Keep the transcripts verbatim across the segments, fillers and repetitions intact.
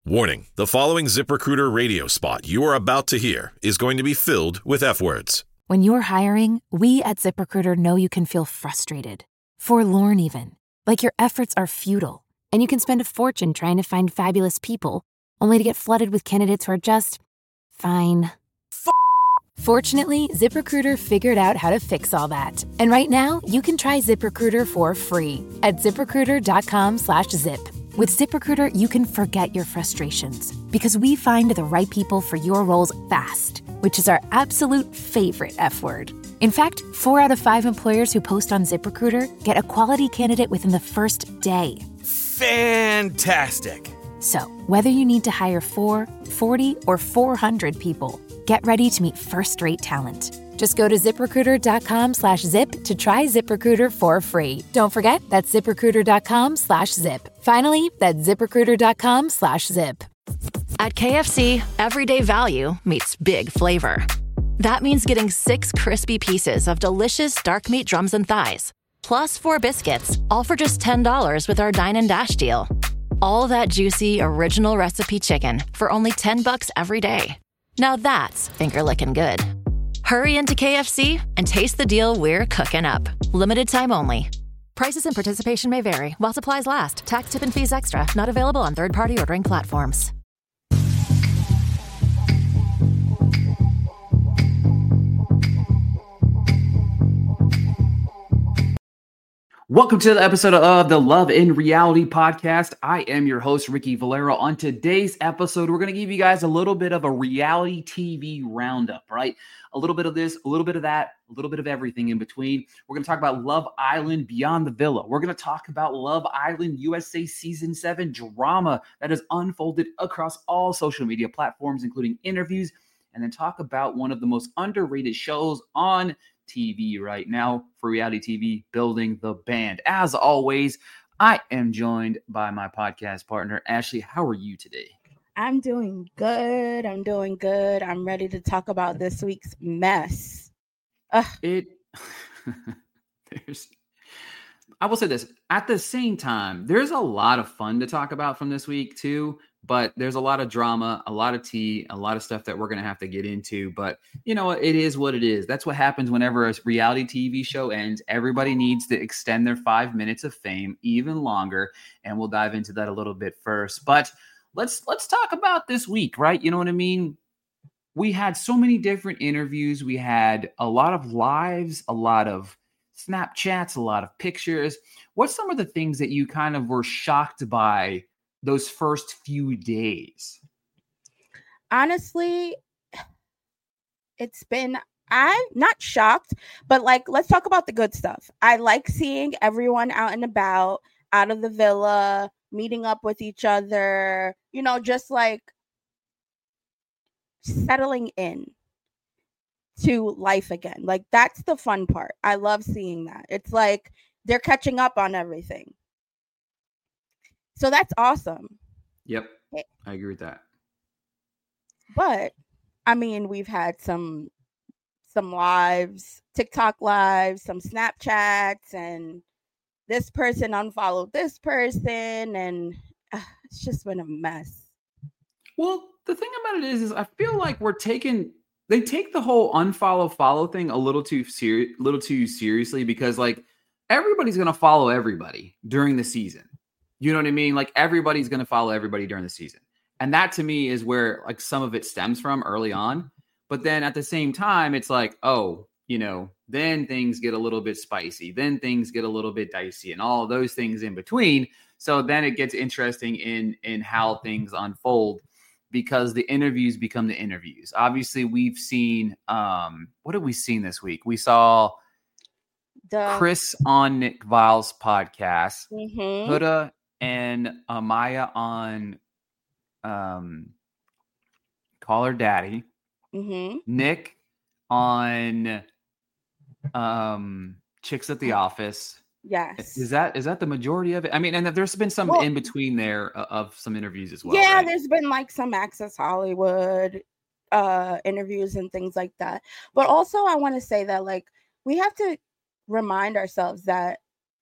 Warning, the following ZipRecruiter radio spot you are about to hear is going to be filled with F words. When you're hiring, we at ZipRecruiter know you can feel frustrated, forlorn even, like your efforts are futile, and you can spend a fortune trying to find fabulous people, only to get flooded with candidates who are just fine. F- Fortunately, ZipRecruiter figured out how to fix all that. And right now, you can try ZipRecruiter for free at ZipRecruiter.com slash zip. With ZipRecruiter, you can forget your frustrations because we find the right people for your roles fast, which is our absolute favorite F word. In fact, four out of five employers who post on ZipRecruiter get a quality candidate within the first day. Fantastic. So, whether you need to hire four, forty, or four hundred people, get ready to meet first-rate talent. Just go to ZipRecruiter.com slash zip to try ZipRecruiter for free. Don't forget, that's ZipRecruiter.com slash zip. Finally, that's ZipRecruiter.com slash zip. At K F C, everyday value meets big flavor. That means getting six crispy pieces of delicious dark meat drums and thighs, plus four biscuits, all for just ten dollars with our Dine and Dash deal. All that juicy, original recipe chicken for only ten bucks every day. Now that's finger-licking good. Hurry into K F C and taste the deal we're cooking up. Limited time only. Prices and participation may vary while supplies last. Tax, tip, and fees extra. Not available on third-party ordering platforms. Welcome to the episode of the Love in Reality podcast. I am your host, Ricky Valero. On today's episode, we're going to give you guys a little bit of a reality T V roundup, right? A little bit of this, a little bit of that, a little bit of everything in between. We're going to talk about Love Island Beyond the Villa. We're going to talk about Love Island U S A Season seven drama that has unfolded across all social media platforms, including interviews, and then talk about one of the most underrated shows on T V right now for reality T V, Building the Band. As always, I am joined by my podcast partner, Ashley. How are you today? I'm doing good. I'm doing good. I'm ready to talk about this week's mess. Ugh. It, there's, I will say this, at the same time, there's a lot of fun to talk about from this week too, but there's a lot of drama, a lot of tea, a lot of stuff that we're going to have to get into, but you know, it is what it is. That's what happens whenever a reality T V show ends. Everybody needs to extend their five minutes of fame even longer, and we'll dive into that a little bit first, but let's, let's talk about this week, right? You know what I mean? We had so many different interviews. We had a lot of lives, a lot of Snapchats, a lot of pictures. What's some of the things that you kind of were shocked by those first few days? Honestly, it's been, I'm not shocked, but like, let's talk about the good stuff. I like seeing everyone out and about, out of the villa, meeting up with each other, you know, just like settling in to life again. Like, that's the fun part. I love seeing that. It's like they're catching up on everything. So that's awesome. Yep, I agree with that. But I mean, we've had some some lives, TikTok lives, some Snapchats, and this person unfollowed this person, and uh, it's just been a mess. Well, the thing about it is, is I feel like we're taking they take the whole unfollow follow thing a little too serious, little too seriously, because like everybody's gonna follow everybody during the season. You know what I mean? Like everybody's gonna follow everybody during the season. And that to me is where like some of it stems from early on. But then at the same time, it's like, oh, you know, then things get a little bit spicy. Then things get a little bit dicey and all those things in between. So then it gets interesting in, in how things unfold, because the interviews become the interviews. Obviously, we've seen, um, what have we seen this week? We saw the- Chris on Nick Vile's podcast, mm-hmm. Huda and Amaya on um, Call Her Daddy, mm-hmm. Nick on um, Chicks at the Office. Yes. Is that is that the majority of it? I mean, and there's been some well, in between there of some interviews as well. Yeah, right? There's been like some Access Hollywood uh, interviews and things like that. But also I want to say that like we have to remind ourselves that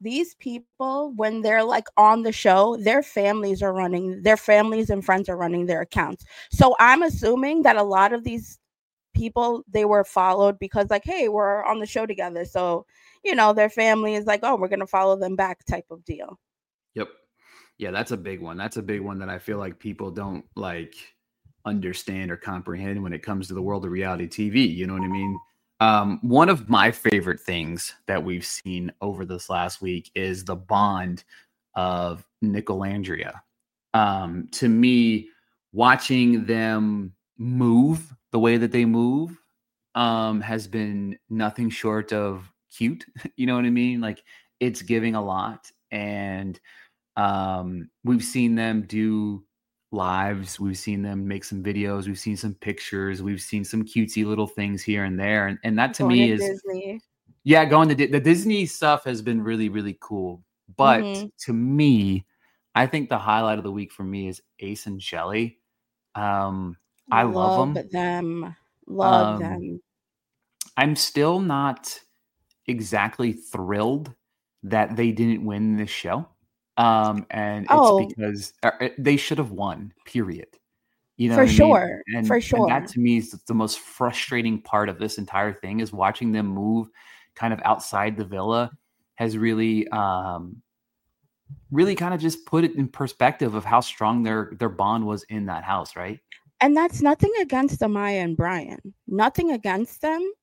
these people, when they're like on the show, their families are running, their families and friends are running their accounts. So I'm assuming that a lot of these people, they were followed because like, hey, we're on the show together. So, you know, their family is like, oh, we're going to follow them back type of deal. Yep. Yeah, that's a big one. That's a big one that I feel like people don't like understand or comprehend when it comes to the world of reality T V. You know what I mean? Um, one of my favorite things that we've seen over this last week is the bond of Nick Landria. Um, to me, watching them move the way that they move um, has been nothing short of cute. You know what I mean? Like, it's giving a lot. And um, we've seen them do lives. We've seen them make some videos. We've seen some pictures. We've seen some cutesy little things here and there. And, and that to Going me to is, Disney. yeah, going to the Disney stuff has been really, really cool. But Mhm. to me, I think the highlight of the week for me is Ace and Shelly. Um, I love them. them. Love Um, them. I'm still not exactly thrilled that they didn't win this show. Um, and it's Oh. because uh, they should have won, period. You know For what I mean? sure. And, For and sure. that to me is the most frustrating part of this entire thing is watching them move kind of outside the villa has really, um, really kind of just put it in perspective of how strong their, their bond was in that house. Right. And that's nothing against Amaya and Brian. Nothing against them.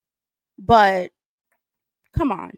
But come on.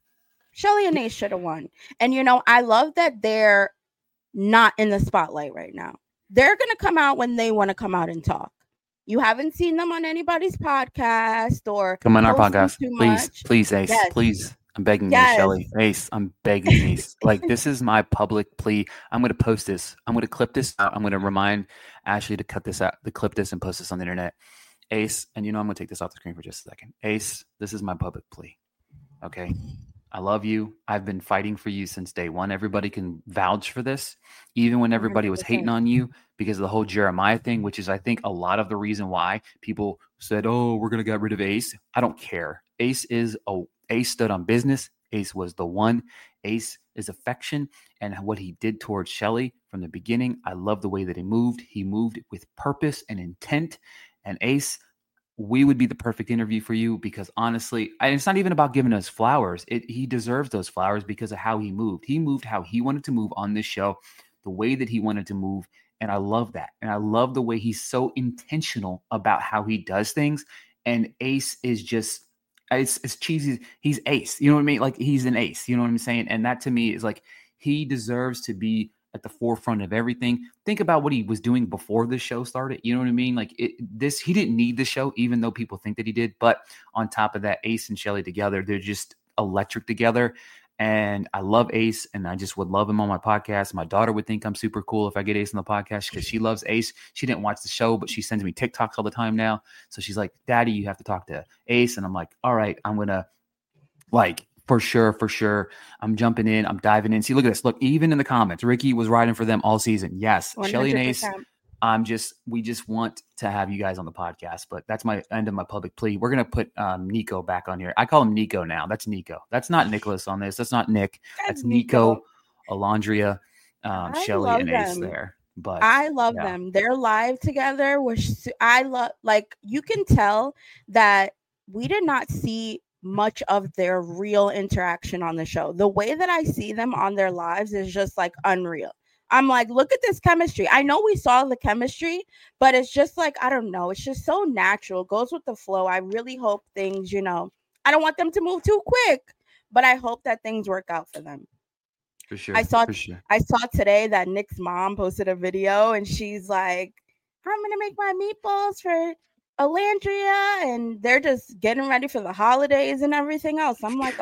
Shelly and Ace should have won. And, you know, I love that they're not in the spotlight right now. They're going to come out when they want to come out and talk. You haven't seen them on anybody's podcast or come on our posting podcast. too Please, much. please, Ace, Yes. please. I'm begging Yes. you, Shelly. Ace, I'm begging you. Like, this is my public plea. I'm going to post this. I'm going to clip this out. I'm going to remind Ashley to cut this out, to clip this and post this on the internet. Ace, and you know, I'm going to take this off the screen for just a second. Ace, this is my public plea. Okay. I love you. I've been fighting for you since day one. Everybody can vouch for this, even when everybody was hating on you because of the whole Jeremiah thing, which is, I think, a lot of the reason why people said, oh, we're going to get rid of Ace. I don't care. Ace is a Ace stood on business. Ace was the one. Ace is affection. And what he did towards Shelly from the beginning, I love the way that he moved. He moved with purpose and intent. And Ace, we would be the perfect interview for you because honestly, and it's not even about giving us flowers. It, he deserves those flowers because of how he moved. He moved how he wanted to move on this show, the way that he wanted to move. And I love that. And I love the way he's so intentional about how he does things. And Ace is just, it's, it's cheesy. He's Ace. You know what I mean? Like, he's an ace. You know what I'm saying? And that to me is like, he deserves to be at the forefront of everything. Think about what he was doing before the show started. You know what I mean? Like it, this, he didn't need the show, even though people think that he did. But on top of that, Ace and Shelly together, they're just electric together. And I love Ace, and I just would love him on my podcast. My daughter would think I'm super cool if I get Ace on the podcast because she loves Ace. She didn't watch the show, but she sends me TikToks all the time now. So she's like, Daddy, you have to talk to Ace. And I'm like, all right, I'm going to like, For sure, for sure. I'm jumping in. I'm diving in. See, look at this. Look, even in the comments, Ricky was riding for them all season. Yes, Shelly and Ace. I'm just, we just want to have you guys on the podcast, but that's my end of my public plea. We're going to put um, Nico back on here. I call him Nico now. That's Nico. That's not Nicholas on this. That's not Nick. That's, that's Nico, Nico, Alondria, um, Shelly, and Ace them. There. But I love yeah. them. They're live together, which I love. Like, you can tell that we did not see much of their real interaction on the show. The way that I see them on their lives is just like unreal. I'm like, look at this chemistry. I know we saw the chemistry, but it's just like, I don't know. It's just so natural. It goes with the flow. I really hope things, you know, I don't want them to move too quick, but I hope that things work out for them. For sure. I saw, for sure. I saw today that Nick's mom posted a video and she's like, I'm going to make my meatballs for Alandria, and they're just getting ready for the holidays and everything else. I'm like,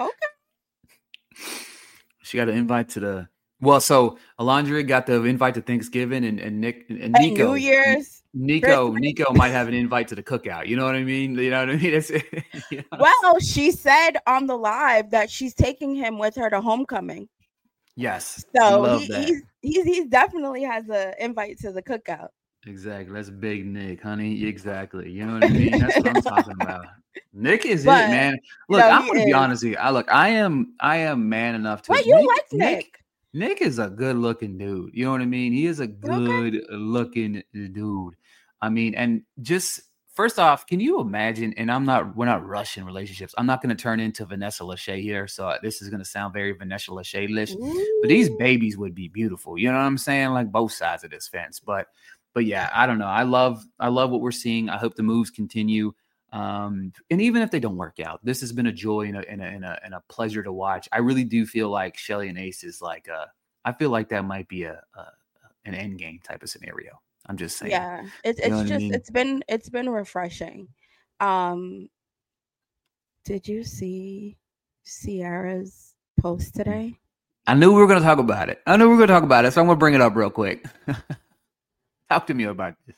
okay. She got an invite to the well, so Alandria got the invite to Thanksgiving, and, and Nick and, and Nico, New Year's. Nico, Christmas. Nico might have an invite to the cookout. You know what I mean? You know what I mean? It's, you know. Well, she said on the live that she's taking him with her to homecoming. Yes, so he, he's he's he definitely has an invite to the cookout. Exactly. That's big Nick, honey. Exactly. You know what I mean? That's what I'm talking about. Nick is But it, man. you Look, know, I'm he gonna be is. honest with you. I look, I am I am man enough to Wait, you Nick, like Nick, Nick? Nick is a good looking dude. You know what I mean? He is a Okay. good looking dude. I mean, and just first off, can you imagine? And I'm not, we're not rushing relationships. I'm not going to turn into Vanessa Lachey here. So this is going to sound very Vanessa Lachey-ish, but these Ooh. babies would be beautiful. You know what I'm saying? Like both sides of this fence. But, but yeah, I don't know. I love, I love what we're seeing. I hope the moves continue. Um, and even if they don't work out, this has been a joy and a, and a, and a, and a pleasure to watch. I really do feel like Shelly and Ace is like, uh, I feel like that might be a, a an end game type of scenario. I'm just saying. Yeah, it's You know it's what I just mean? it's been it's been refreshing. Um, did you see Sierra's post today? I knew we were going to talk about it. I knew we were going to talk about it, so I'm going to bring it up real quick. Talk to me about this.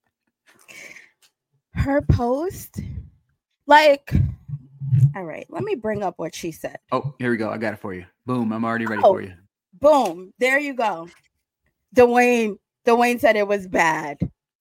Her post, like, all right, let me bring up what she said. Oh, here we go. I got it for you. Boom. I'm already ready Oh, for you. Boom. There you go. Dwayne. Dwayne said it was bad.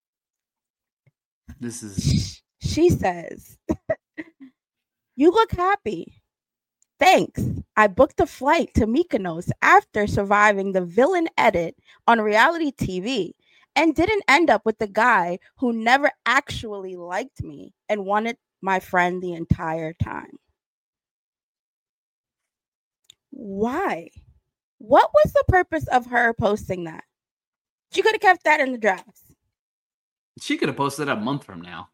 This is. She says, "You look happy. Thanks. I booked a flight to Mykonos after surviving the villain edit on reality T V and didn't end up with the guy who never actually liked me and wanted my friend the entire time." Why? What was the purpose of her posting that? She could have kept that in the drafts. She could have posted a month from now.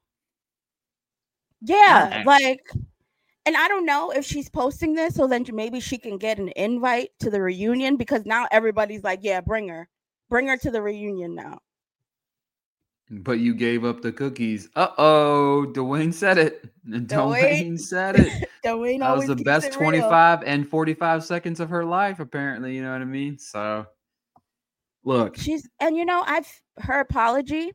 Yeah, like, and I don't know if she's posting this so then maybe she can get an invite to the reunion, because now everybody's like, yeah, bring her. Bring her to the reunion now. But you gave up the cookies. Uh-oh. Dwayne said it. Dwayne, Dwayne said it. Dwayne that was the best twenty-five real. and forty-five seconds of her life, apparently. You know what I mean? So, look. She's, and you know, I've, her apology.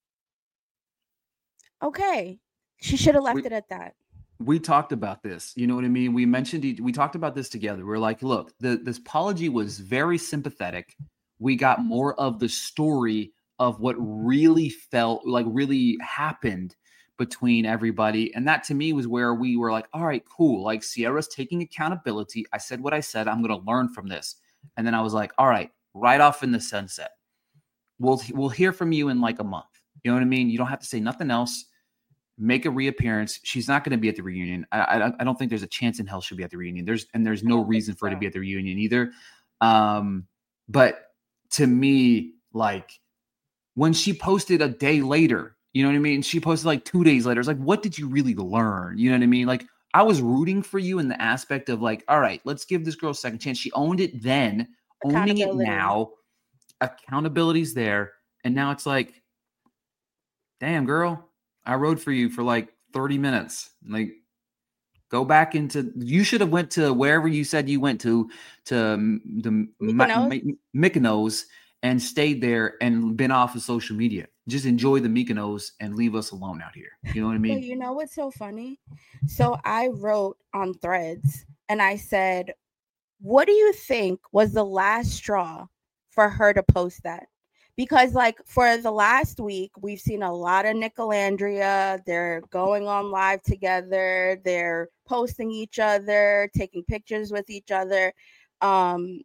Okay. She should have left we, it at that. We talked about this. You know what I mean? We mentioned, we talked about this together. We're like, look, the, this apology was very sympathetic. We got more of the story of what really felt like really happened between everybody. And that to me was where we were like, all right, cool. Like Sierra's taking accountability. I said what I said. I'm going to learn from this. And then I was like, all right, right off in the sunset. We'll, we'll hear from you in like a month. You know what I mean? You don't have to say nothing else. Make a reappearance. She's not going to be at the reunion. I, I, I don't think there's a chance in hell she'll be at the reunion. There's, and there's no reason for her to be at the reunion either. Um, but to me, like, when she posted a day later, you know what I mean? She posted like two days later. It's like, what did you really learn? You know what I mean? Like, I was rooting for you in the aspect of like, all right, let's give this girl a second chance. She owned it then, owning it now. Accountability's there. And now it's like, damn, girl, I rode for you for like thirty minutes. Like, go back into, you should have went to wherever you said you went to, to the Mykonos. Mykonos and stayed there and been off of social media. Just enjoy the Mykonos and leave us alone out here. You know what I mean? But you know what's so funny? So I wrote on Threads and I said, what do you think was the last straw for her to post that? Because like for the last week, we've seen a lot of Nicolandria. They're going on live together. They're posting each other, taking pictures with each other. Um,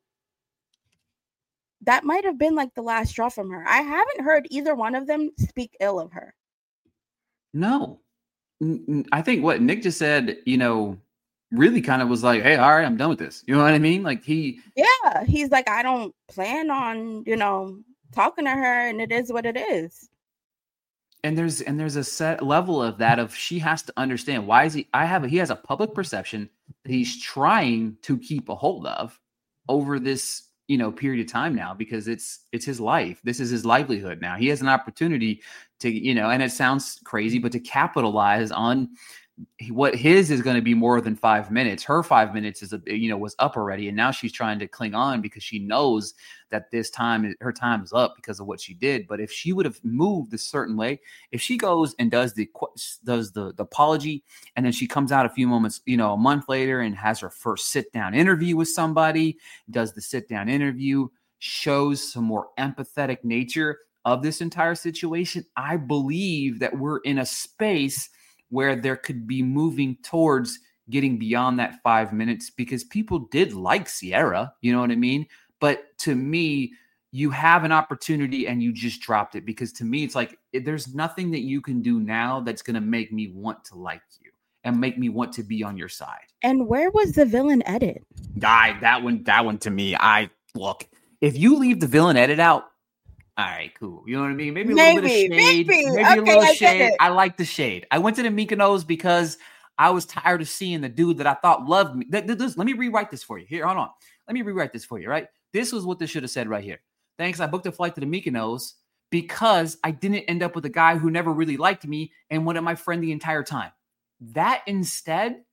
that might have been like the last straw from her. I haven't heard either one of them speak ill of her. No. I think what Nick just said, you know, really kind of was like, hey, all right, I'm done with this. You know what I mean? Like he. Yeah. He's like, I don't plan on, you know, talking to her, and it is what it is. And there's and there's a set level of that of she has to understand why is he I have a, he has a public perception that he's trying to keep a hold of over this, you know, period of time now, because it's it's his life. This is his livelihood now. He has an opportunity to, you know, and it sounds crazy, but to capitalize on what his is going to be more than five minutes. Her five minutes is, a, you know, was up already. And now she's trying to cling on because she knows that this time, her time is up because of what she did. But if she would have moved a certain way, if she goes and does the, does the, the apology, and then she comes out a few moments, you know, a month later and has her first sit down interview with somebody, does the sit down interview, shows some more empathetic nature, of this entire situation, I believe that we're in a space where there could be moving towards getting beyond that five minutes because people did like Sierra, you know what I mean? But to me, you have an opportunity and you just dropped it because to me, it's like, there's nothing that you can do now that's going to make me want to like you and make me want to be on your side. And where was the villain edit? I, that one, that one to me, I look, if you leave the villain edit out, all right, cool. You know what I mean? Maybe a maybe, little bit of shade. Maybe, maybe okay, a little I shade. I like the shade. I went to the Mykonos because I was tired of seeing the dude that I thought loved me. Th- th- this, let me rewrite this for you. Here, hold on. Let me rewrite this for you, right? This was what this should have said right here. Thanks, I booked a flight to the Mykonos because I didn't end up with a guy who never really liked me and wanted my friend the entire time. That instead,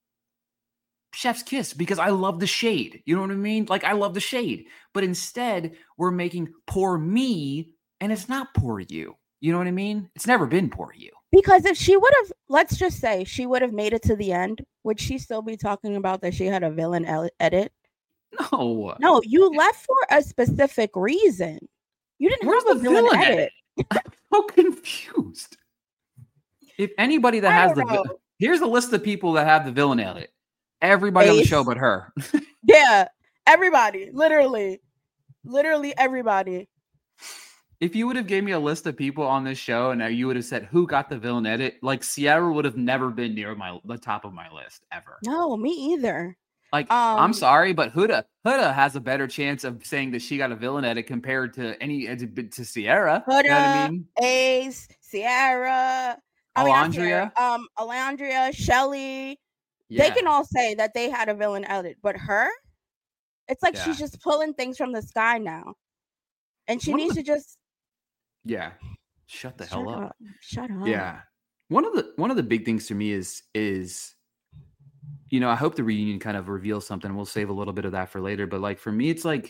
chef's kiss, because I love the shade. You know what I mean? Like, I love the shade. But instead, we're making poor me, and it's not poor you. You know what I mean? It's never been poor you. Because if she would have, let's just say she would have made it to the end, would she still be talking about that she had a villain el- edit? No. No, you left for a specific reason. You didn't Where's have a the villain, villain edit. edit? I'm so confused. If anybody that I has the don't know. vi- here's a list of people that have the villain edit. Everybody on the Ace. show but her. Yeah, everybody, literally, literally everybody. If you would have gave me a list of people on this show and you would have said who got the villain edit, like Sierra would have never been near my the top of my list ever. No, me either. Like, Um, I'm sorry, but Huda Huda has a better chance of saying that she got a villain edit compared to any to, to Sierra. Huda, You know what I mean? Ace, Sierra, I mean, not Alondria. Sierra, um, Alondria, Shelly. Yeah. They can all say that they had a villain edit, but her, it's like Yeah. she's just pulling things from the sky now, and she One of needs the- to just Yeah. Shut the hell shut up. up. Shut up. Yeah. One of the one of the big things to me is is you know, I hope the reunion kind of reveals something. We'll save a little bit of that for later, but like for me it's like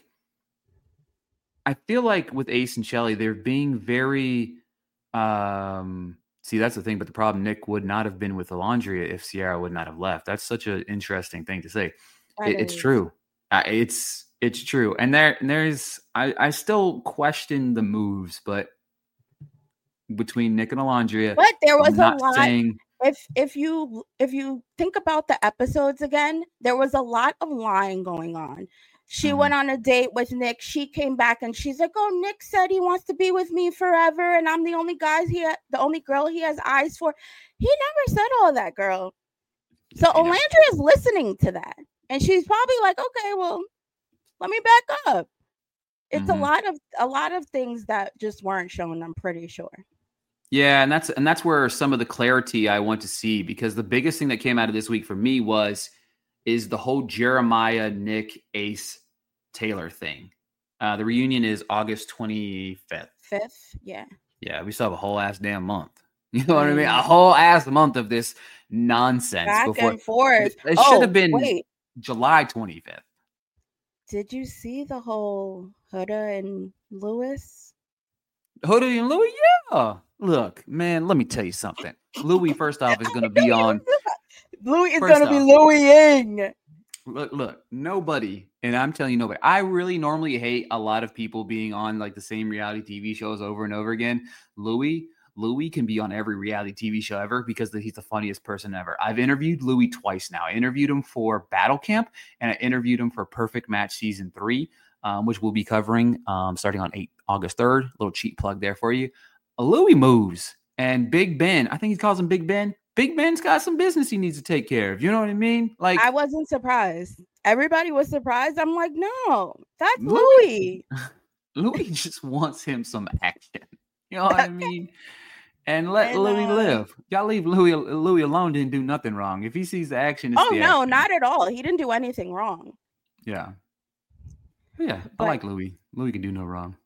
I feel like with Ace and Shelly they're being very um see that's the thing, but the problem Nick would not have been with Alondria if Sierra would not have left. That's such an interesting thing to say. That It, it's is- true. Uh, it's it's true. And there and there's I I still question the moves, but between Nick and Alondria, But there was I'm not a lot. saying If if you if you think about the episodes again, there was a lot of lying going on. She Mhm. went on a date with Nick. She came back and she's like, "Oh, Nick said he wants to be with me forever, and I'm the only guy he ha- the only girl he has eyes for." He never said all that, girl. So He never- Olandria is listening to that, and she's probably like, "Okay, well, let me back up." It's Mhm. a lot of a lot of things that just weren't shown. I'm pretty sure. Yeah, and that's and that's where some of the clarity I want to see, because the biggest thing that came out of this week for me was is the whole Jeremiah, Nick, Ace, Taylor thing. Uh, the reunion is August twenty-fifth. Fifth, yeah. Yeah, we still have a whole ass damn month. You know what I mean? A Mhm. whole ass month of this nonsense Back before and forth. it Oh, should have been Wait, July twenty-fifth. did you see the whole Huda and Lewis? Hoodie and Louis, yeah. Look, man, let me tell you something. Louis, first off, is going to be on. Louis is First gonna be off- Louis-ing. Look, look, nobody, and I'm telling you, nobody. I really normally hate a lot of people being on like the same reality T V shows over and over again. Louis, Louis can be on every reality T V show ever because he's the funniest person ever. I've interviewed Louis twice now. I interviewed him for Battle Camp, and I interviewed him for Perfect Match Season three, um, which we'll be covering um, starting on eight, August third. Little cheap plug there for you. Louis moves, and Big Ben, I think he calls him Big Ben. Big Ben's got some business he needs to take care of. You know what I mean? Like, I wasn't surprised. Everybody was surprised. I'm like, no, that's Louis- Louis. Louis just wants him some action. You know what I mean? And let And, Louis uh, live. Y'all leave Louis Louis alone. Didn't do nothing wrong. If he sees the action, it's Oh the no, action. not at all. He didn't do anything wrong. Yeah. Yeah, But- I like Louis. Louis can do no wrong.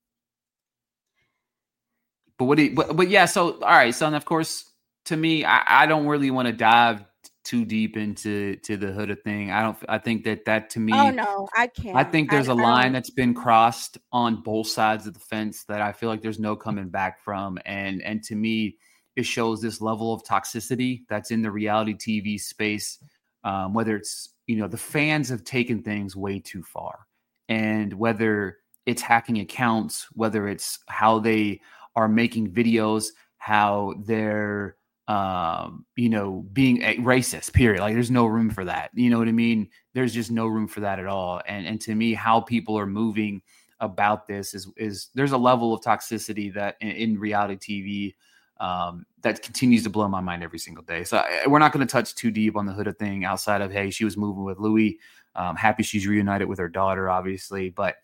But what do you, but, but yeah, so all right, so and of course, to me, I, I don't really want to dive too deep into to the Huda thing. I don't I think that that to me Oh no, I can't. I think there's a a line that's been crossed on both sides of the fence that I feel like there's no coming back from. And and to me, it shows this level of toxicity that's in the reality T V space. Um, whether it's, you know, the fans have taken things way too far. And whether it's hacking accounts, whether it's how they are making videos, how they're, um, you know, being a racist, period. Like there's no room for that. You know what I mean? There's just no room for that at all. And, and to me, how people are moving about this is, is there's a level of toxicity that in, in reality T V um, that continues to blow my mind every single day. So I, we're not going to touch too deep on the Huda thing outside of, hey, she was moving with Louis. Um, happy she's reunited with her daughter, obviously, but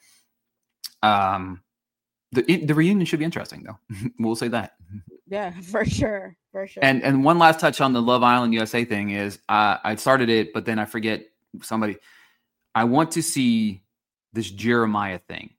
um, the the reunion should be interesting, though. We'll say that. Yeah, for sure, for sure. And and one last touch on the Love Island U S A thing is uh, I started it, but then I forget somebody. I want to see this Jeremiah thing.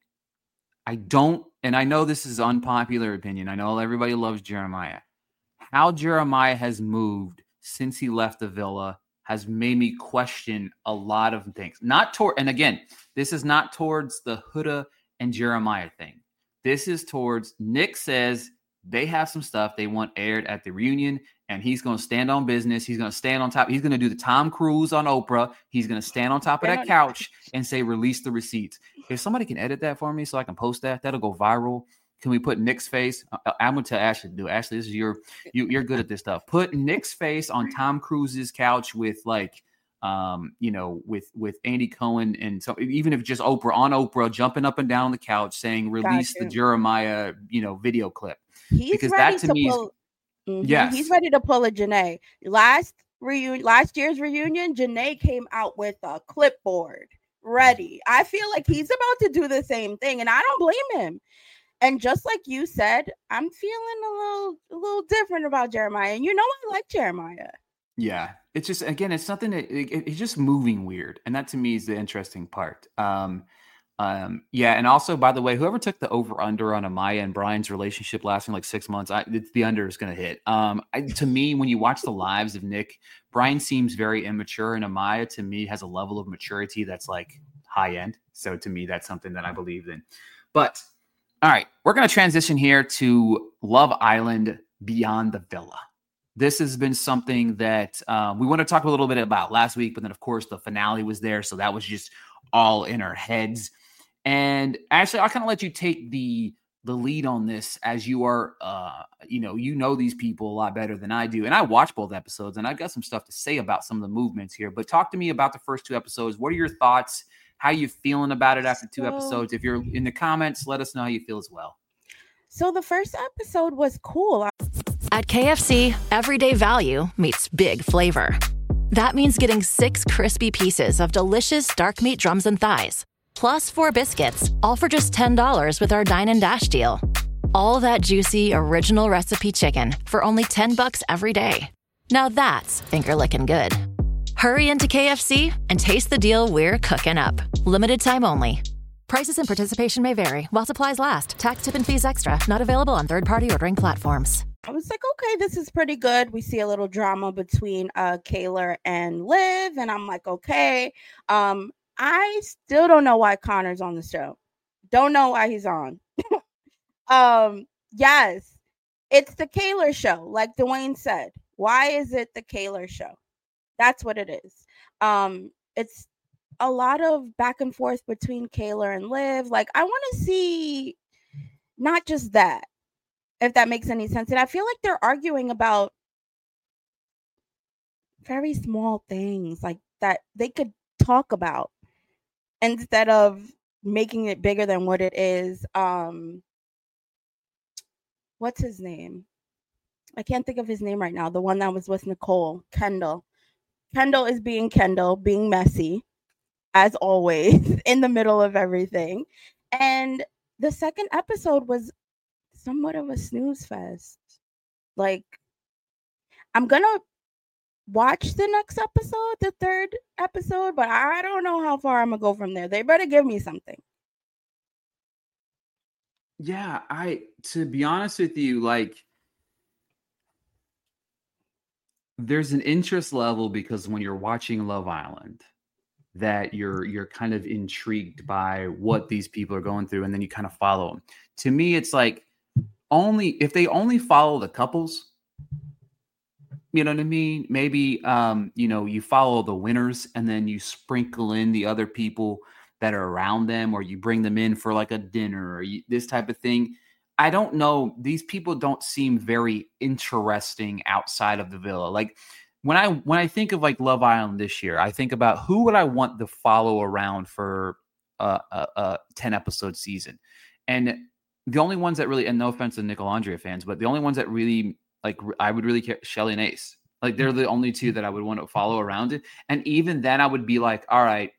I don't, and I know this is unpopular opinion. I know everybody loves Jeremiah. How Jeremiah has moved since he left the villa has made me question a lot of things. Not toward, and again, this is not towards the Huda and Jeremiah thing. This is towards Nick says they have some stuff they want aired at the reunion, and he's going to stand on business. He's going to stand on top. He's going to do the Tom Cruise on Oprah. He's going to stand on top of that couch and say, release the receipts. If somebody can edit that for me so I can post that, that'll go viral. Can we put Nick's face? I'm going to tell Ashley to do it. Ashley, this is your, you, you're good at this stuff. Put Nick's face on Tom Cruise's couch with like, um, you know, with, with Andy Cohen. And so even if just Oprah on Oprah, jumping up and down on the couch saying, release the Jeremiah, you know, video clip. He's because ready that to, to me pull, is, mm-hmm, yes. He's ready to pull a Janae. Last reunion, last year's reunion, Janae came out with a clipboard ready. I feel like he's about to do the same thing, and I don't blame him. And just like you said, I'm feeling a little, a little different about Jeremiah. And you know, I like Jeremiah. Yeah, it's just, again, it's something that it, it, it's just moving weird, and that to me is the interesting part. Um, um, yeah, and also, by the way, whoever took the over under on Amaya and Brian's relationship lasting like six months, I, it's, the under is going to hit. Um, I, to me, when you watch the lives of Nick, Brian seems very immature, and Amaya to me has a level of maturity that's like high end. So to me, that's something that I believe in. But all right, we're going to transition here to Love Island Beyond the Villa. This has been something that um, we want to talk a little bit about last week, but then, of course, the finale was there, so that was just all in our heads. And actually, I'll kind of let you take the the lead on this, as you are, uh, you know, you know these people a lot better than I do. And I watched both episodes, and I've got some stuff to say about some of the movements here. But talk to me about the first two episodes. What are your thoughts? How are you feeling about it after two so, episodes? If you're in the comments, let us know how you feel as well. So the first episode was cool. At K F C, everyday value meets big flavor. That means getting six crispy pieces of delicious dark meat drums and thighs, plus four biscuits, all for just ten dollars with our Dine and Dash deal. All that juicy, original recipe chicken for only ten bucks every day. Now that's finger-licking good. Hurry into K F C and taste the deal we're cooking up. Limited time only. Prices and participation may vary while supplies last. Tax, tip, and fees extra. Not available on third-party ordering platforms. I was like, okay, this is pretty good. We see a little drama between uh, Kayla and Liv, and I'm like, okay. Um, I still don't know why Connor's on the show. Don't know why he's on. um, yes, it's the Kayla show, like Dwayne said. Why is it the Kayla show? That's what it is. Um, it's a lot of back and forth between Kayla and Liv. Like, I want to see not just that, if that makes any sense. And I feel like they're arguing about very small things like that they could talk about instead of making it bigger than what it is. Um, what's his name? I can't think of his name right now. The one that was with Nicole, Kendall. Kendall is being Kendall, being messy, as always, in the middle of everything. And the second episode was somewhat of a snooze fest. Like, I'm going to watch the next episode, the third episode, but I don't know how far I'm going to go from there. They better give me something. Yeah, I, to be honest with you, like, there's an interest level because when you're watching Love Island, that you're you're kind of intrigued by what these people are going through, and then you kind of follow them. To me, it's like only if they only follow the couples, you know what I mean? Maybe um, you know, you follow the winners and then you sprinkle in the other people that are around them, or you bring them in for like a dinner or you, this type of thing. I don't know. These people don't seem very interesting outside of the villa. Like when I when I think of like Love Island this year, I think about who would I want to follow around for a, a, a ten episode season, and the only ones that really, and no offense to Nicolandria fans, but the only ones that really like I would really care, Shelly and Ace. Like they're the only two that I would want to follow around it, and even then I would be like, all right,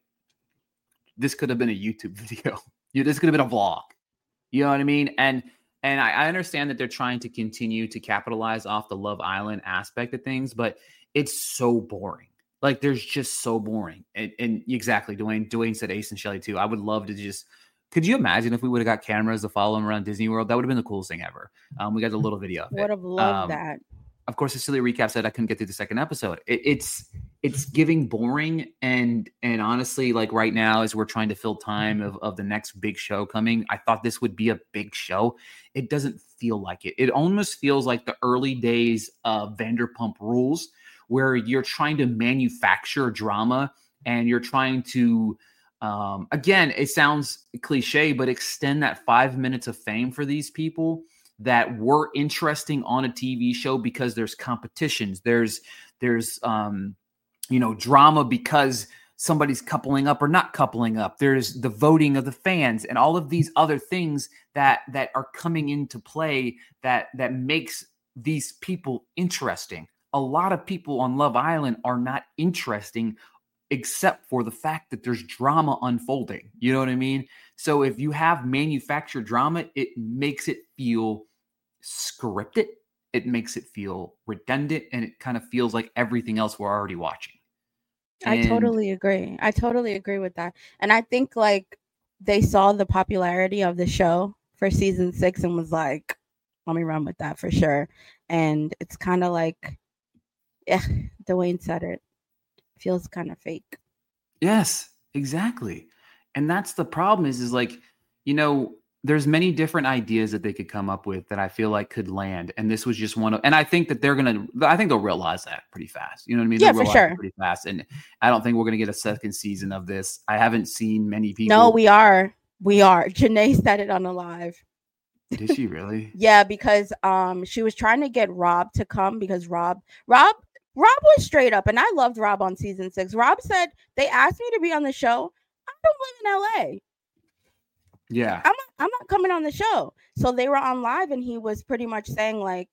this could have been a YouTube video. Yeah, this could have been a vlog. You know what I mean? And And I, I understand that they're trying to continue to capitalize off the Love Island aspect of things, but it's so boring. Like, there's just so boring. And, and exactly, Dwayne, Dwayne said Ace and Shelly too. I would love to just, could you imagine if we would have got cameras to follow them around Disney World? That would have been the coolest thing ever. Um, we got a little video of it. Would have loved um, that. Of course, Cecilia recap said I couldn't get through the second episode. It, it's it's giving boring, and and honestly, like right now, as we're trying to fill time of, of the next big show coming, I thought this would be a big show. It doesn't feel like it. It almost feels like the early days of Vanderpump Rules, where you're trying to manufacture drama and you're trying to, um, again, it sounds cliche, but extend that five minutes of fame for these people that were interesting on a T V show because there's competitions. There's, there's, um, you know, drama because somebody's coupling up or not coupling up. There's the voting of the fans and all of these other things that, that are coming into play that, that makes these people interesting. A lot of people on Love Island are not interesting except for the fact that there's drama unfolding. You know what I mean? So if you have manufactured drama, it makes it feel scripted. It makes it feel redundant, and it kind of feels like everything else we're already watching. I And totally agree. I totally agree with that. And I think like they saw the popularity of the show for season six and was like, let me run with that for sure. And it's kind of like, yeah, Dwayne said it. Feels kind of fake. Yes, exactly. And that's the problem is, is like, you know, there's many different ideas that they could come up with that I feel like could land. And this was just one of, and I think that they're going to, I think they'll realize that pretty fast. You know what I mean? Yeah, They'll for realize sure. it pretty fast. And I don't think we're going to get a second season of this. I haven't seen many people. No, we are. We are. Janae said it on the live. Did she really? Yeah, because um she was trying to get Rob to come because Rob, Rob, Rob was straight up, and I loved Rob on season six. Rob said, they asked me to be on the show. I don't live in L A. Yeah. I'm not, I'm not coming on the show. So they were on live and he was pretty much saying like,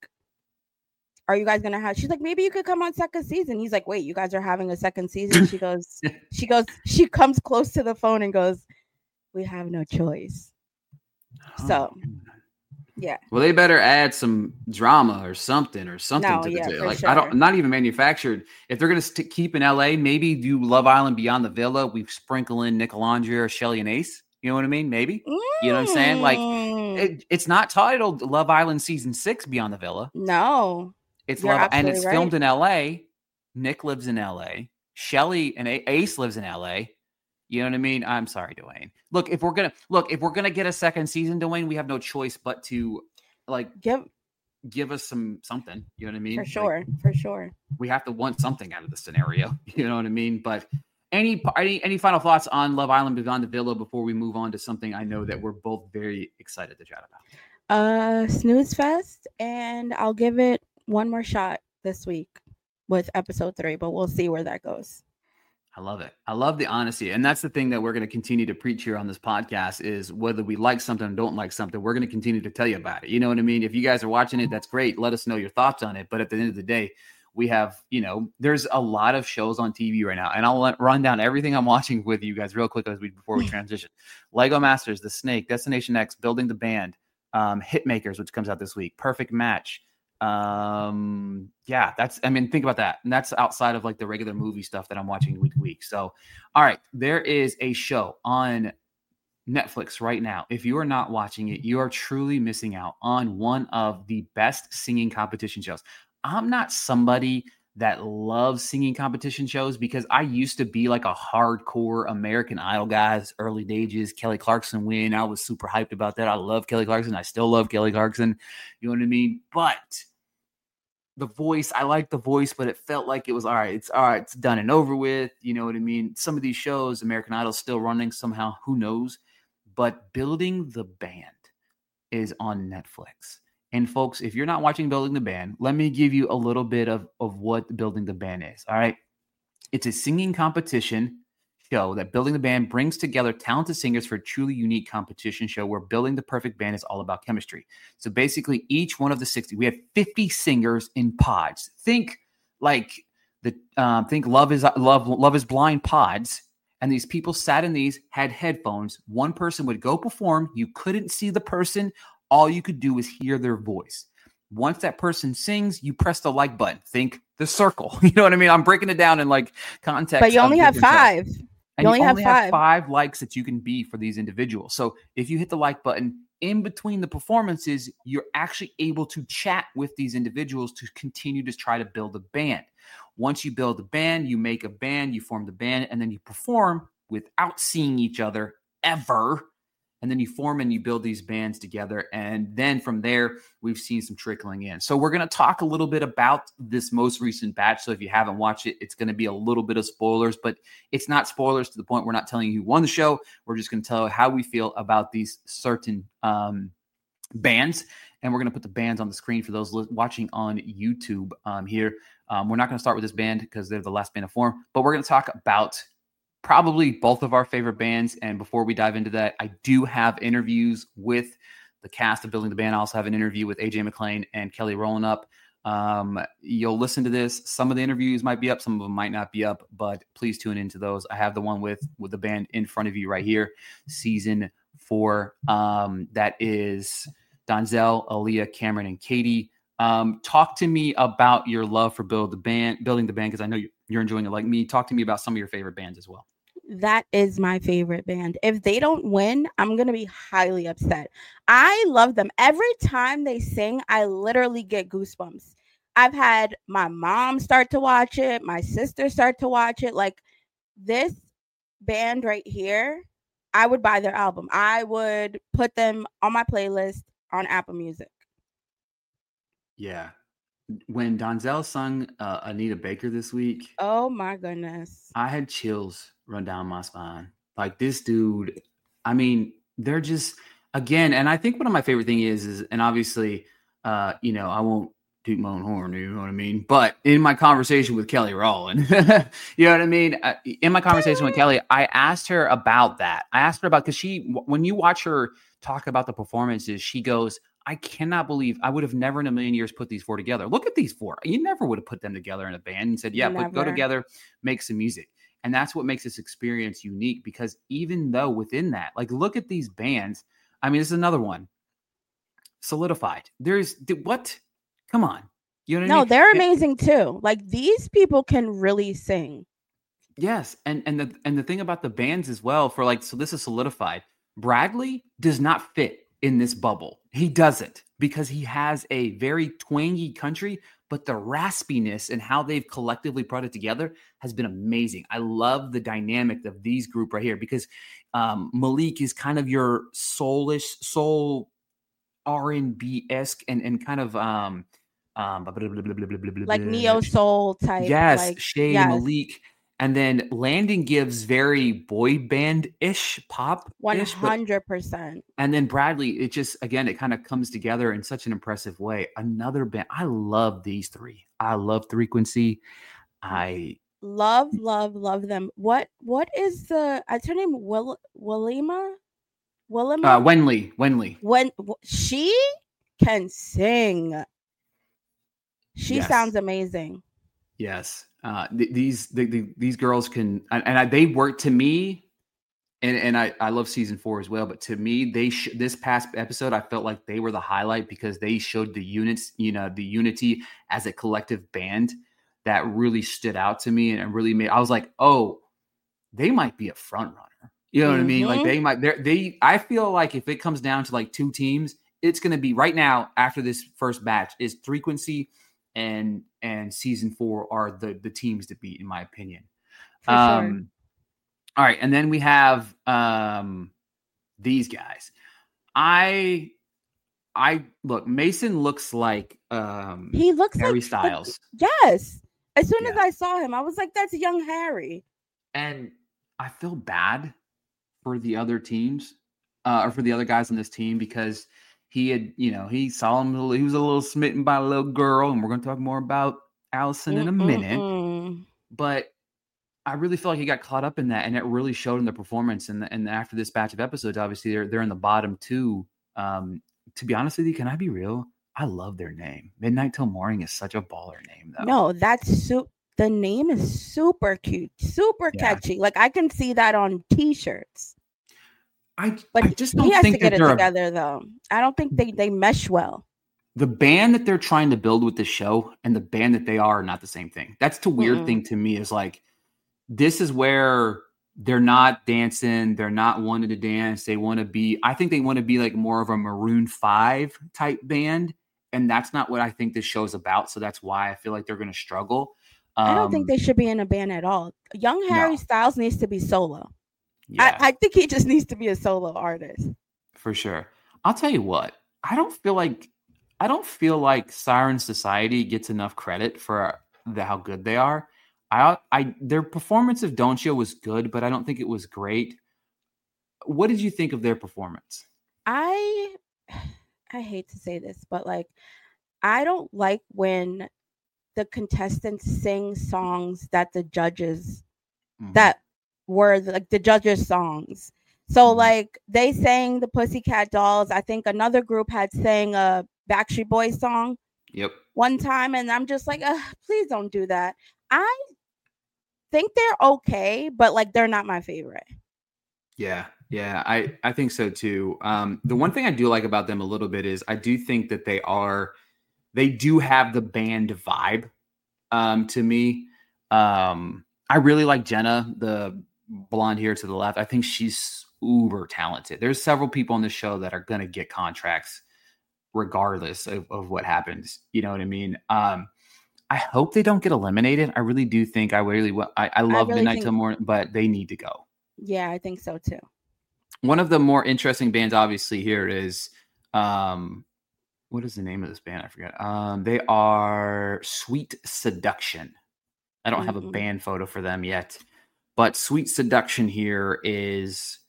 are you guys going to have, she's like, maybe you could come on second season. He's like, wait, you guys are having a second season? She goes, she goes, she comes close to the phone and goes, we have no choice. Oh. So yeah. Well, they better add some drama or something or something No, to yeah, the for like. sure. I don't, not even manufactured. If they're going to st- keep in L A, maybe do Love Island Beyond the Villa. We sprinkle in Nicolandria or Shelly and Ace. You know what I mean? Maybe. Mm. You know what I'm saying? Like, it, it's not titled Love Island Season Six Beyond the Villa. No. It's You're Love, and absolutely it's right. filmed in L A. Nick lives in L A. Shelly and A- Ace lives in L A. You know what I mean? I'm sorry, Dwayne. Look, if we're gonna look, if we're gonna get a second season, Dwayne, we have no choice but to like Give give us some something. You know what I mean? for Like, sure. For sure. we have to want something out of the scenario. You know what I mean? But any any any final thoughts on Love Island Beyond the Villa before we move on to something I know that we're both very excited to chat about? Uh snooze fest, and I'll give it one more shot this week with episode three, but we'll see where that goes. I love it. I love the honesty. And that's the thing that we're going to continue to preach here on this podcast is whether we like something or don't like something, we're going to continue to tell you about it. You know what I mean? If you guys are watching it, that's great. Let us know your thoughts on it. But at the end of the day, we have, you know, there's a lot of shows on T V right now. And I'll let, run down everything I'm watching with you guys real quick as we before we transition. Lego Masters, The Snake, Destination X, Building the Band, um, Hitmakers, which comes out this week, Perfect Match. Um, yeah, that's, I mean, think about that. And that's outside of like the regular movie stuff that I'm watching week to week. So, all right, there is a show on Netflix right now. If you are not watching it, you are truly missing out on one of the best singing competition shows. I'm not somebody that loves singing competition shows because I used to be like a hardcore American Idol guys, early days, Kelly Clarkson win. I was super hyped about that. I love Kelly Clarkson. I still love Kelly Clarkson. You know what I mean? But the voice. I like the voice, but it felt like it was all right. It's all right. It's done and over with. You know what I mean? Some of these shows, American Idol, still running somehow. Who knows? But Building the Band is on Netflix. And folks, if you're not watching Building the Band, let me give you a little bit of, of what Building the Band is. All right. It's a singing competition show that Building the Band brings together talented singers for a truly unique competition show where building the perfect band is all about chemistry. So basically, each one of the sixty, we have fifty singers in pods. Think like the um, think Love is Love Love is Blind pods. And these people sat in these, had headphones. One person would go perform. You couldn't see the person. All you could do was hear their voice. Once that person sings, you press the like button. Think The Circle. You know what I mean? I'm breaking it down in like context. But you only have five. Shows. You and only, you have, only five. have five likes that you can be for these individuals. So if you hit the like button in between the performances, you're actually able to chat with these individuals to continue to try to build a band. Once you build a band, you make a band, you form the band, and then you perform without seeing each other ever. And then you form and you build these bands together. And then from there, we've seen some trickling in. So we're going to talk a little bit about this most recent batch. So if you haven't watched it, it's going to be a little bit of spoilers, but it's not spoilers to the point we're not telling you who won the show. We're just going to tell you how we feel about these certain um, bands. And we're going to put the bands on the screen for those li- watching on YouTube um, here. Um, we're not going to start with this band because they're the last band to form, but we're going to talk about probably both of our favorite bands. And before we dive into that, I do have interviews with the cast of Building the Band. I also have an interview with A J McLean and Kelly Rowland up. Um, you'll listen to this. Some of the interviews might be up, some of them might not be up, but please tune into those. I have the one with, with the band in front of you right here, season four. Um, that is Donzel, Aaliyah, Cameron, and Katie. Um, talk to me about your love for build the band, building the band, because I know you're enjoying it like me. Talk to me about some of your favorite bands as well. That is my favorite band. If they don't win, I'm going to be highly upset. I love them. Every time they sing, I literally get goosebumps. I've had my mom start to watch it, my sister start to watch it. Like this band right here, I would buy their album. I would put them on my playlist on Apple Music. Yeah. When Donzel sung uh, Anita Baker this week, oh my goodness, I had chills run down my spine. Like this dude, I mean, they're just, again, and I think one of my favorite thing is, is, and obviously, uh, you know, I won't toot my own horn, you know what I mean? But in my conversation with Kelly Rowland, you know what I mean? Uh, in my conversation with Kelly, I asked her about that. I asked her about, because she, when you watch her talk about the performances, she goes, I cannot believe I would have never in a million years put these four together. Look at these four. You never would have put them together in a band and said, yeah, put, go together, make some music. And that's what makes this experience unique, because even though within that, like, look at these bands. I mean, this is another one. Solidified. There's what? Come on. You know what no, I mean? they're it, amazing too. Like these people can really sing. Yes. And, and the, and the thing about the bands as well for like, so this is Solidified. Bradley does not fit in this bubble. He doesn't, because he has a very twangy country, but the raspiness and how they've collectively brought it together has been amazing. I love the dynamic of these group right here, because um, Malik is kind of your soulish, soul R and B-esque and, and kind of um, um, blah, blah, blah, blah, blah, blah, blah, like neo soul type. Yes, like, Shay yes. Malik. And then Landon gives very boy band-ish, pop. one hundred percent. And then Bradley, it just, again, it kind of comes together in such an impressive way. Another band. I love these three. I love Frequency. I love, love, love them. What, what is the, I her name Will, Willima? Willima? Uh, Wenley. Wenley. When she can sing. She yes. sounds amazing. Yes. Uh, th- these the, the, these girls can, and, and I, they work to me, and and I, I love season four as well. But to me, they sh- this past episode, I felt like they were the highlight, because they showed the units, you know, the unity as a collective band that really stood out to me, and really made. I was like, oh, they might be a front runner. You know mm-hmm. what I mean? Like they might. They they. I feel like if it comes down to like two teams, it's going to be right now after this first batch is Frequency and and season four are the the teams to beat, in my opinion. For um sure. All right, and then we have um these guys. I I look, Mason looks like um he looks Harry like Styles. The, yes. As soon Yeah. as I saw him, I was like, that's young Harry. And I feel bad for the other teams, uh, or for the other guys on this team, because he had, you know, he saw him, he was a little smitten by a little girl, and we're going to talk more about Allison in a minute. Mm-mm-mm. But I really feel like he got caught up in that, and it really showed in the performance. And, and after this batch of episodes, obviously they're they're in the bottom two. Um, to be honest with you, can I be real? I love their name. Midnight Till Morning is such a baller name, though. No, that's su- the name is super cute, super Yeah. catchy. Like I can see that on T-shirts. I, But I just don't he has think to get that it they're a- together, though. I don't think they, they mesh well. the band that they're trying to build with the show and the band that they are, are not the same thing. That's the weird Mm-mm. thing to me, is like, this is where they're not dancing. They're not wanting to dance. They want to be, I think they want to be like more of a Maroon five type band. And that's not what I think this show's about. So that's why I feel like they're going to struggle. Um, I don't think they should be in a band at all. Young Harry no. Styles needs to be solo. yeah, I, I think he just needs to be a solo artist. for sure. I'll tell you what, I don't feel like, I don't feel like Siren Society gets enough credit for the, how good they are. I, I, their performance of Don't You was good, but I don't think it was great. What did you think of their performance? I I hate to say this, but like I don't like when the contestants sing songs that the judges Mhm. that were the, like the judges' songs. So Mhm. like they sang the Pussycat Dolls. I think another group had sang a Backstreet Boys song Yep. one time, and I'm just like, Ugh, please don't do that. I think they're okay, but like they're not my favorite. Yeah, yeah, I, I think so too. Um, the one thing I do like about them a little bit is I do think that they are, they do have the band vibe. Um, to me, um, I really like Jenna, the blonde here to the left. I think she's uber talented. There's several people on the show that are going to get contracts regardless of, of what happens. You know what I mean? Um, I hope they don't get eliminated. I really do think I really, I, I love really Midnight think- Till Morning, but they need to go. Yeah, I think so too. One of the more interesting bands, obviously, here is, um, what is the name of this band? I forget. Um, they are Sweet Seduction. I don't have a Mhm. band photo for them yet, but Sweet Seduction here is,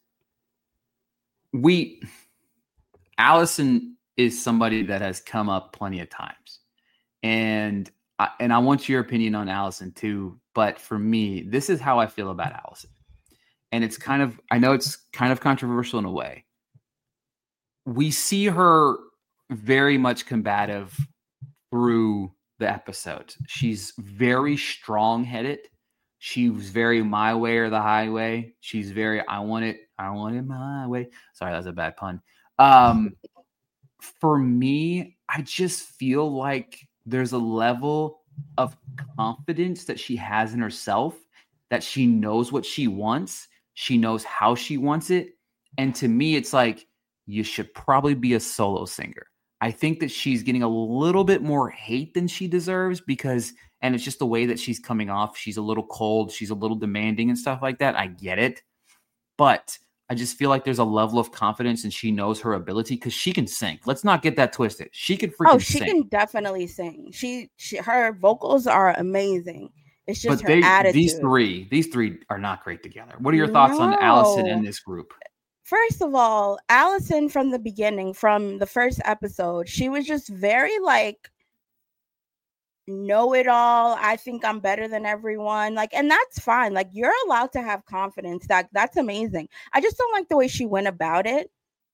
we, Allison is somebody that has come up plenty of times. And I, and I want your opinion on Allison too. But for me, this is how I feel about Allison. And it's kind of, I know it's kind of controversial in a way. We see her very much combative through the episode. She's very strong-headed. She was very my way or the highway. She's very, I want it, I want it my way. Sorry, that's a bad pun. Um, for me, I just feel like there's a level of confidence that she has in herself, that she knows what she wants. She knows how she wants it. And to me, it's like, you should probably be a solo singer. I think that she's getting a little bit more hate than she deserves because, and it's just the way that she's coming off. She's a little cold. She's a little demanding and stuff like that. I get it. But I just feel like there's a level of confidence and she knows her ability because she can sing. Let's not get that twisted. She can freaking Oh, she sing. can definitely sing. She, she, her vocals are amazing. It's just But her they, attitude. these three, these three are not great together. What are your thoughts on Allison and No. this group? First of all, Allison from the beginning, from the first episode, she was just very like know it all. I think I'm better than everyone. Like, and that's fine. Like, you're allowed to have confidence. That that's amazing. I just don't like the way she went about it.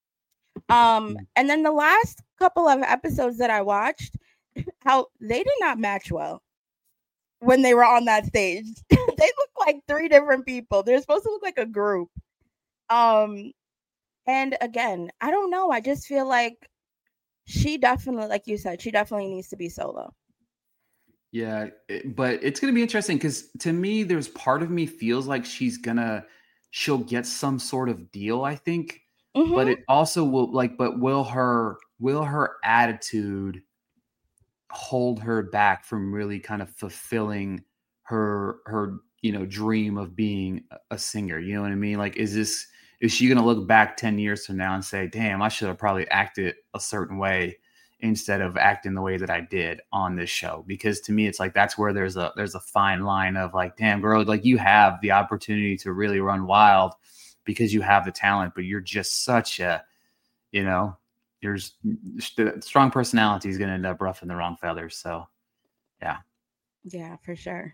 Um, and then the last couple of episodes that I watched, how they did not match well when they were on that stage. They look like three different people. They're supposed to look like a group. Um, and again, I don't know. I just feel like she definitely, like you said, she definitely needs to be solo. Yeah, it- but it's going to be interesting because to me, there's part of me feels like she's going to, she'll get some sort of deal, I think. Mhm. But it also will like, but will her, will her attitude hold her back from really kind of fulfilling her, her, you know, dream of being a- a singer? You know what I mean? Like, is this, is she going to look back ten years from now and say, damn, I should have probably acted a certain way instead of acting the way that I did on this show? Because to me, it's like, that's where there's a, there's a fine line of like, damn girl, like you have the opportunity to really run wild because you have the talent, but you're just such a, you know, there's strong personality is going to end up ruffling the wrong feathers. So yeah. Yeah, for sure.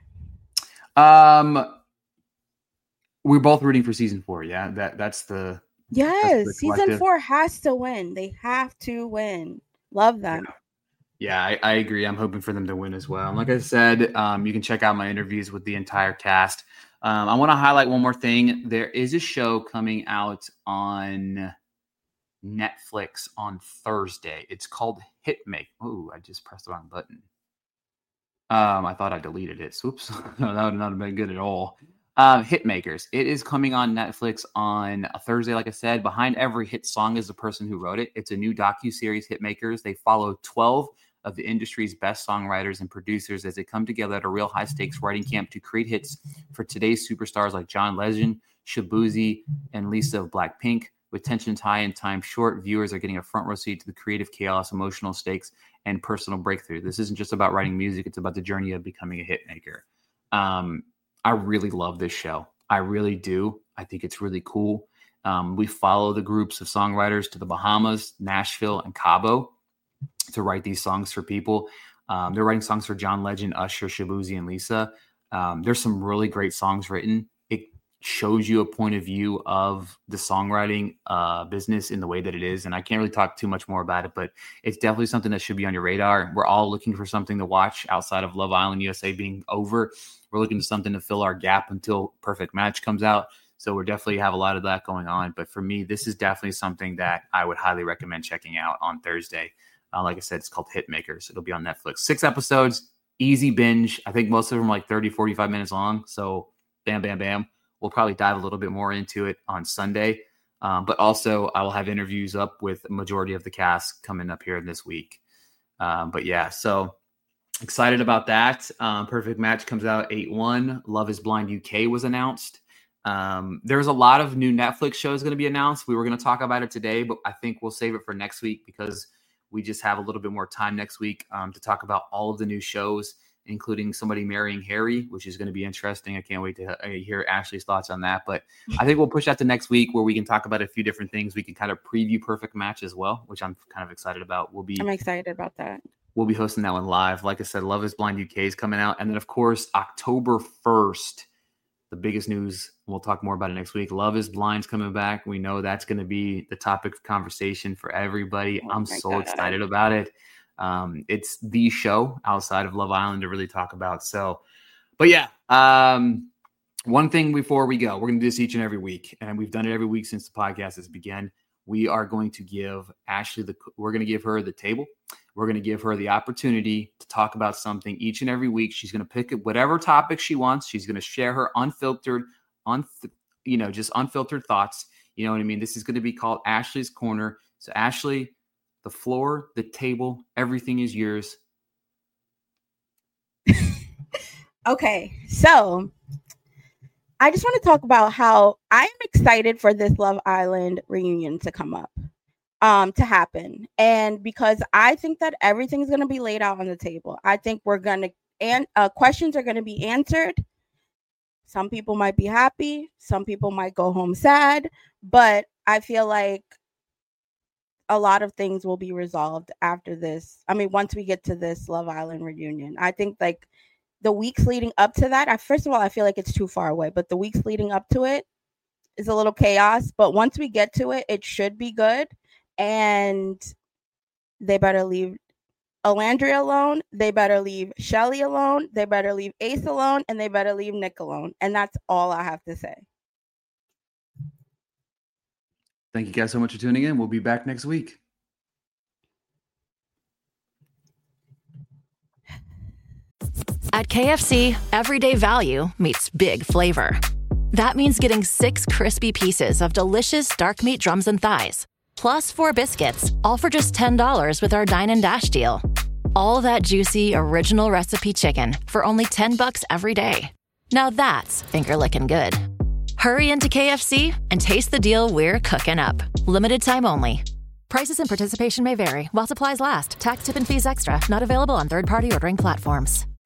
Um, we're both rooting for season four. Yeah. That that's the, yes. that's the season four has to win. They have to win. Love them. Yeah, yeah I, I agree. I'm hoping for them to win as well. And like I said, um, you can check out my interviews with the entire cast. Um, I want to highlight one more thing. There is a show coming out on Netflix on Thursday. It's called Hitmaker. Oh, I just pressed the wrong button. Um, I thought I deleted it. Oops. No, that would not have been good at all. Um, Hitmakers. It is coming on Netflix on a Thursday. Like I said, behind every hit song is the person who wrote it. It's a new docuseries, Hitmakers. They follow twelve of the industry's best songwriters and producers as they come together at a real high-stakes writing camp to create hits for today's superstars like John Legend, Shaboozey, and Lisa of Blackpink. With tensions high and time short, viewers are getting a front row seat to the creative chaos, emotional stakes, and personal breakthrough. This isn't just about writing music. It's about the journey of becoming a hitmaker. Um, I really love this show. I really do. I think it's really cool. Um, we follow the groups of songwriters to the Bahamas, Nashville, and Cabo to write these songs for people. Um, they're writing songs for John Legend, Usher, Shaboozey, and Lisa. Um, there's some really great songs written. It shows you a point of view of the songwriting uh, business in the way that it is. And I can't really talk too much more about it, but it's definitely something that should be on your radar. We're all looking for something to watch outside of Love Island U S A being over. We're looking for something to fill our gap until Perfect Match comes out. So we're definitely have a lot of that going on. But for me, this is definitely something that I would highly recommend checking out on Thursday. Uh, like I said, it's called Hitmakers. It'll be on Netflix. Six episodes, easy binge. I think most of them are like thirty, forty-five minutes long. So bam, bam, bam. We'll probably dive a little bit more into it on Sunday. Um, but also I will have interviews up with a majority of the cast coming up here this week. Um, but yeah, so excited about that. Um, Perfect Match comes out eight one. Love is Blind U K was announced. Um, there's a lot of new Netflix shows going to be announced. We were going to talk about it today, but I think we'll save it for next week because we just have a little bit more time next week um, to talk about all of the new shows, including Somebody Marrying Harry, which is going to be interesting. I can't wait to uh, hear Ashley's thoughts on that. But I think we'll push that to next week where we can talk about a few different things. We can kind of preview Perfect Match as well, which I'm kind of excited about. We'll be I'm excited about that. We'll be hosting that one live. Like I said, Love is Blind U K is coming out. And then, of course, October first, the biggest news, we'll talk more about it next week. Love is Blind's coming back. We know that's going to be the topic of conversation for everybody. Oh I'm so God. excited about it. Um, it's the show outside of Love Island to really talk about. So, but yeah, um, one thing before we go, we're going to do this each and every week. And we've done it every week since the podcast has begun. We are going to give Ashley the, we're going to give her the table. We're going to give her the opportunity to talk about something each and every week. She's going to pick whatever topic she wants. She's going to share her unfiltered, un, you know, just unfiltered thoughts. You know what I mean? This is going to be called Ashley's Corner. So Ashley, the floor, the table, everything is yours. Okay, so I just want to talk about how I'm excited for this Love Island reunion to come up, um, to happen. And because I think that everything's going to be laid out on the table. I think we're going to, and uh, questions are going to be answered. Some people might be happy. Some people might go home sad. But I feel like a lot of things will be resolved after this. I mean, once we get to this Love Island reunion, I think like the weeks leading up to that, I, first of all, I feel like it's too far away, but the weeks leading up to it is a little chaos. But once we get to it, it should be good. And they better leave Alandria alone. They better leave Shelly alone. They better leave Ace alone. And they better leave Nick alone. And that's all I have to say. Thank you guys so much for tuning in. We'll be back next week. At K F C, everyday value meets big flavor. That means getting six crispy pieces of delicious dark meat drums and thighs, plus four biscuits, all for just ten dollars with our Dine and Dash deal. All that juicy, original recipe chicken for only ten bucks every day. Now that's finger licking good. Hurry into K F C and taste the deal we're cooking up. Limited time only. Prices and participation may vary while supplies last. Tax, tip, and fees extra. Not available on third-party ordering platforms.